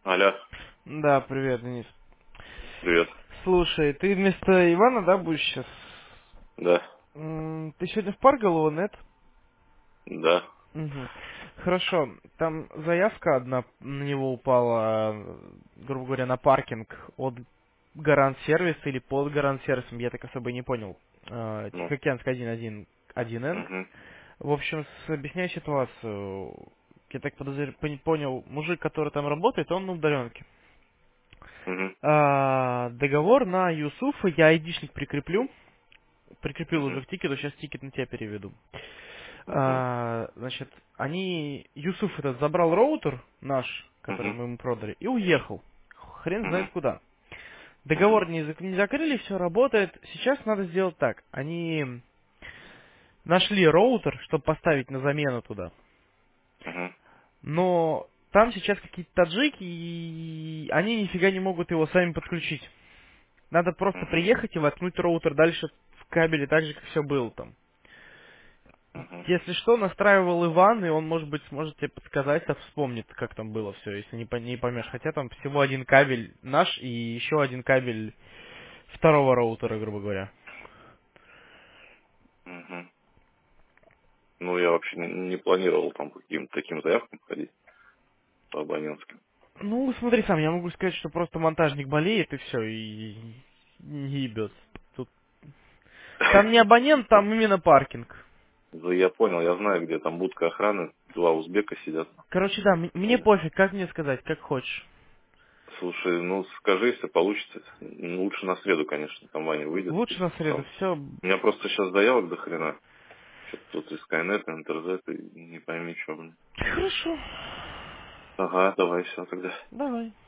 Алло, Да, привет, Денис. привет. Слушай, ты вместо Ивана, да, будешь сейчас? Да, Ты сегодня в Парголово, нет? да. Мгм. Хорошо, там заявка одна на него упала, грубо говоря, на паркинг от Гарант Сервис или под Гарант Сервисом, я так особо и не понял. Ну, Тихоокеанск 1.1.1Н. угу, В общем, объясняю ситуацию. Я так понял, мужик, который там работает, он на удаленке. угу, Договор на Юсуфа я айдишник прикреплю. Прикрепил уже угу, к тикету, сейчас тикет на тебя переведу. угу, Значит, Юсуф этот забрал роутер наш, который угу, мы ему продали, и уехал. Хрен знает угу, куда. угу, Договор не закрыли, все работает. Сейчас надо сделать так. Они нашли роутер, чтобы поставить на замену туда. угу, Но там сейчас какие-то таджики, и они нифига не могут его сами подключить. Надо просто угу, приехать и воткнуть роутер дальше в кабеле, так же, как все было там. угу, Если что, настраивал Иван, и он, может быть, сможет тебе подсказать, а вспомнит, как там было все, если не поймешь. Хотя там всего один кабель наш и еще один кабель второго роутера, грубо говоря. угу. Ну, я вообще не планировал там по каким-то таким заявкам ходить по абонентским. Ну, смотри сам, я могу сказать, что просто монтажник болеет, и все, и не ебет. Тут... Там не абонент, там именно паркинг. Да я понял, я знаю, где там будка охраны, два узбека сидят. Короче, да, мне пофиг, как мне сказать, как хочешь. Слушай, ну скажи, если получится. Ну, лучше на среду, конечно, там Ваня выйдет. Лучше на среду, Сам. все. У меня просто сейчас заявок до хрена. Что-то тут и Skynet, и НТРЗ, и не пойми, что, блин. Хорошо. Ага, давай, все тогда. Давай.